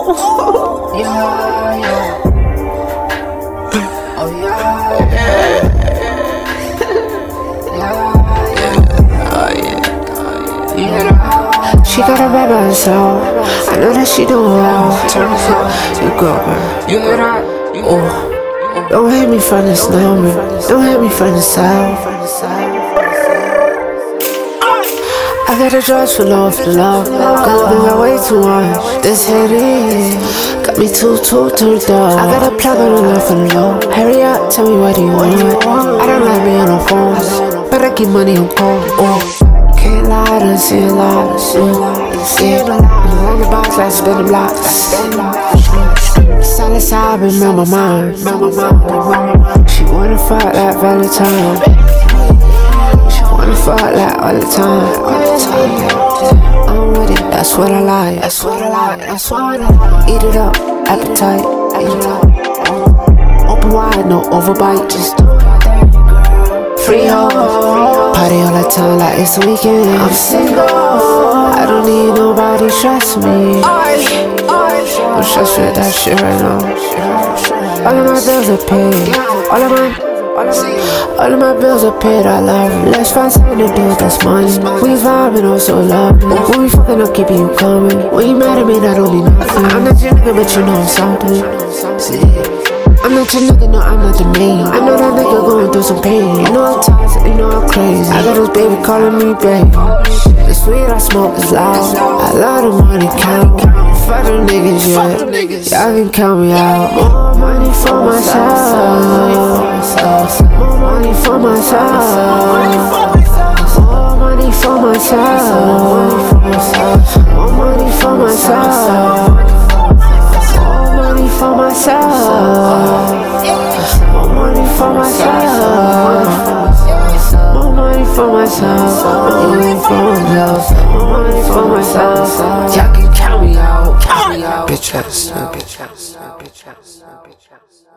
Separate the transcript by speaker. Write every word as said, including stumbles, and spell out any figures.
Speaker 1: Yeah, yeah. Oh yeah, yeah. Yeah, yeah. Oh yeah. Yeah. She got a bad by herself. I know that she doing well. Turn it up, you go, girl. You hear that? Oh, don't hate me from this number. Don't hate me from the south. I got the drugs for love, for love. Cause I got way too much. This headache got me too, too turned up. I got a plug on the love for the low. Hurry up, tell me what do you want. I don't like me on the phones, but I keep money on call. Oh, can't lie, I done see a lot. See a lot, see a lot. I'm on the box, I spin the blocks. Solid side, been on my mind. She wanna fuck like Valentine. Wanna fuck like all the time, all the time. I'm with it, that's what I like, that's what I like, that's what I like. Eat it up, appetite, eat it up. Open wide, no overbite, just free hoe. Party all the time like it's the weekend. I'm single, I don't need nobody stress me. I'm stressed with that shit right now. All of my bills are paid, all of my All of my bills are paid, I love it. Let's find something to do with this money. We vibing, oh so lovely. When we fucking up, keeping you coming. When you mad at me, that don't mean nothing. I'm not your nigga, but you know I'm something. See, I'm not your nigga, no, I'm not the main. I know that nigga going through some pain. You know I'm toxic, you know I'm crazy. I got this baby calling me babe. The sweet I smoke is loud. I love the money count. Fuck them niggas, yeah. Y'all can count me out. More money for myself. More money for myself. More money for myself. More money for myself. More money for myself. More money for myself. More money for myself. More money for myself. More money for myself. Y'all can count me out. Count me out. Bitch ass, bitch ass, bitch ass, bitch ass.